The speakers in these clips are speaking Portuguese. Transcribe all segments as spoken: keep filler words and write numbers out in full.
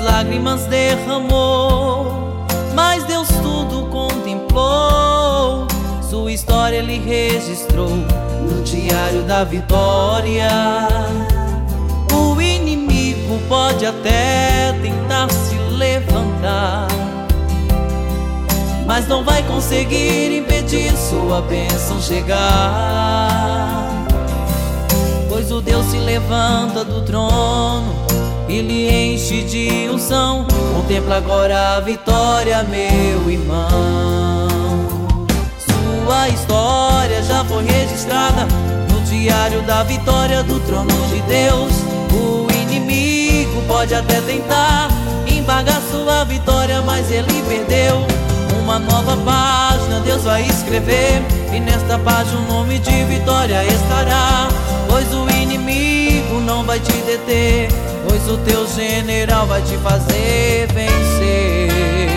lágrimas derramou, mas Deus tudo contemplou. Sua história Ele registrou no diário da vitória. O inimigo pode até tentar se levantar, mas não vai conseguir impedir sua bênção chegar. Pois o Deus se levanta do trono e lhe enche de unção. Contempla agora a vitória, meu irmão. Sua história já foi registrada no diário da vitória do trono de Deus. O inimigo pode até tentar embargar sua vitória, mas ele perdeu. Uma nova página Deus vai escrever, e nesta página o nome de vitória estará. Pois o inimigo não vai te deter, pois o teu general vai te fazer vencer.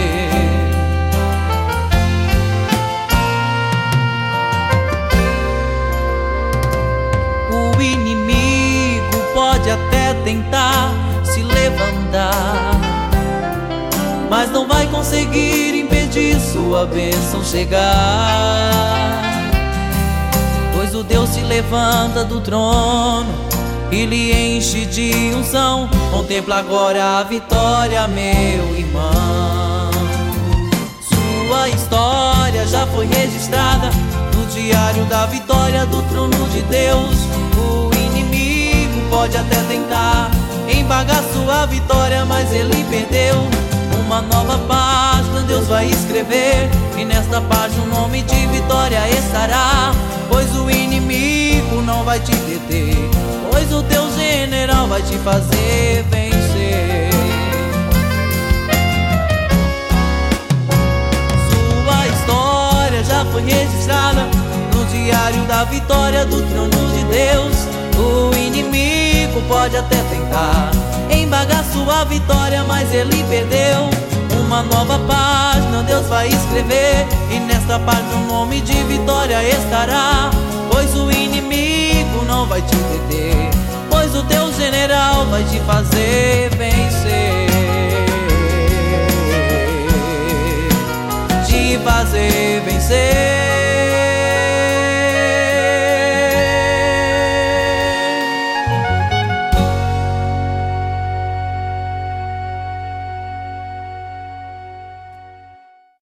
O inimigo pode até tentar se levantar, mas não vai conseguir impedir sua bênção chegar. Pois o Deus se levanta do trono e lhe enche de unção. Contempla agora a vitória, meu irmão. Sua história já foi registrada no diário da vitória do trono de Deus. O inimigo pode até tentar embargar sua vitória, mas ele perdeu. Uma nova página Deus vai escrever, e nesta página o nome de vitória estará. Pois o inimigo não vai te deter, pois o teu general vai te fazer vencer. Sua história já foi registrada no diário da vitória do trono de Deus. O inimigo pode até tentar embargar sua vitória, mas ele perdeu. Uma nova página Deus vai escrever, e nesta página o nome de vitória estará. Pois o inimigo não vai te deter, pois o teu general vai te fazer vencer. Te fazer vencer.